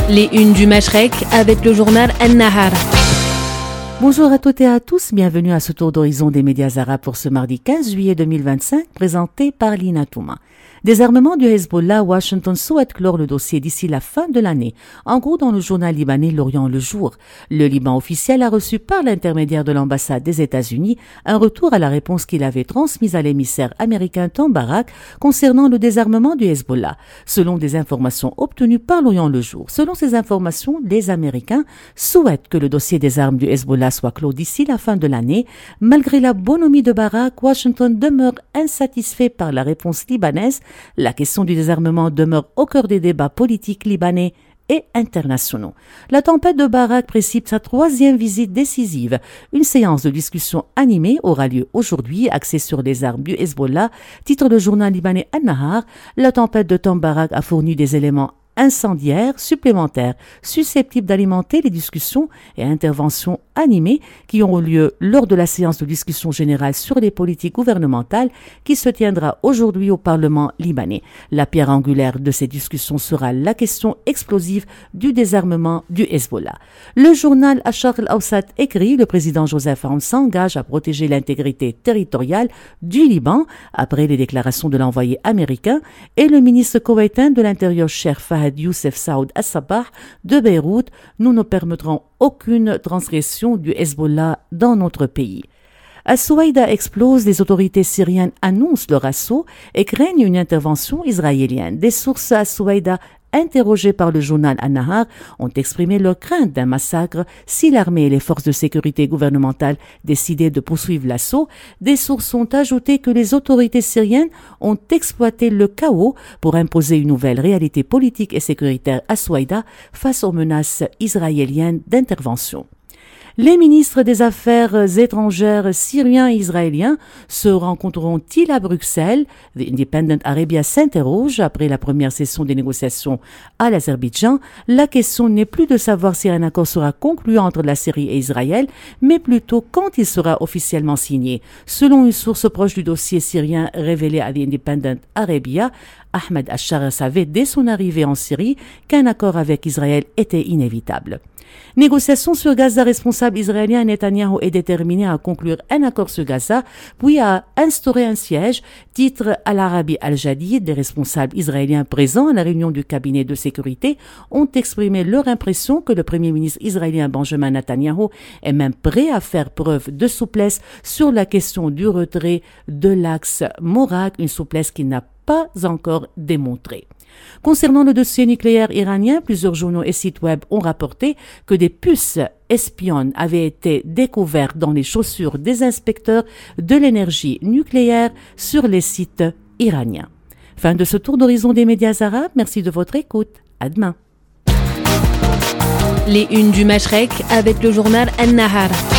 Les unes du Mashrek avec le journal An-Nahar. Bonjour à toutes et à tous, bienvenue à ce tour d'horizon des médias arabes pour ce mardi 15 juillet 2025, présenté par Lina Touma. Désarmement du Hezbollah, Washington souhaite clore le dossier d'ici la fin de l'année. En gros, dans le journal libanais L'Orient le Jour, le Liban officiel a reçu par l'intermédiaire de l'ambassade des États-Unis un retour à la réponse qu'il avait transmise à l'émissaire américain Tom Barak concernant le désarmement du Hezbollah. Selon des informations obtenues par L'Orient le Jour, selon ces informations, les Américains souhaitent que le dossier des armes du Hezbollah soit clos d'ici la fin de l'année. Malgré la bonhomie de Barak, Washington demeure insatisfait par la réponse libanaise. La question du désarmement demeure au cœur des débats politiques libanais et internationaux. La tempête de Barak précipite sa troisième visite décisive. Une séance de discussion animée aura lieu aujourd'hui, axée sur les armes du Hezbollah, titre le journal libanais An-Nahar. La tempête de Tom Barak a fourni des éléments incendiaires supplémentaires susceptibles d'alimenter les discussions et interventions animées qui auront lieu lors de la séance de discussion générale sur les politiques gouvernementales qui se tiendra aujourd'hui au Parlement libanais. La pierre angulaire de ces discussions sera la question explosive du désarmement du Hezbollah. Le journal Ash-Sharq al-Awsat écrit: le président Joseph Aoun s'engage à protéger l'intégrité territoriale du Liban après les déclarations de l'envoyé américain, et le ministre koweïtien de l'Intérieur Cheikh Fahad Youssef Saoud Al-Sabah de Beyrouth: nous ne permettrons aucune transgression du Hezbollah dans notre pays. Al-Souaïda explose, les autorités syriennes annoncent leur assaut et craignent une intervention israélienne. Des sources à Al-Souaïda interrogés par le journal An-Nahar ont exprimé leur crainte d'un massacre si l'armée et les forces de sécurité gouvernementales décidaient de poursuivre l'assaut. Des sources ont ajouté que les autorités syriennes ont exploité le chaos pour imposer une nouvelle réalité politique et sécuritaire à Souaïda face aux menaces israéliennes d'intervention. Les ministres des Affaires étrangères syriens et israéliens se rencontreront-ils à Bruxelles? The Independent Arabia s'interroge après la première session des négociations à l'Azerbaïdjan. La question n'est plus de savoir si un accord sera conclu entre la Syrie et Israël, mais plutôt quand il sera officiellement signé. Selon une source proche du dossier syrien révélée à The Independent Arabia, Ahmed Ashar savait dès son arrivée en Syrie qu'un accord avec Israël était inévitable. Négociations sur Gaza, responsable israélien Netanyahou est déterminé à conclure un accord sur Gaza, puis à instaurer un siège, titre Al-Arabi Al-Jadid. Les responsables israéliens présents à la réunion du cabinet de sécurité ont exprimé leur impression que le premier ministre israélien Benjamin Netanyahou est même prêt à faire preuve de souplesse sur la question du retrait de l'axe Morak, une souplesse qu'il n'a pas encore démontrée. Concernant le dossier nucléaire iranien, plusieurs journaux et sites web ont rapporté que des puces espionnes avaient été découvertes dans les chaussures des inspecteurs de l'énergie nucléaire sur les sites iraniens. Fin de ce tour d'horizon des médias arabes. Merci de votre écoute. À demain. Les unes du Mashrek avec le journal An-Nahar.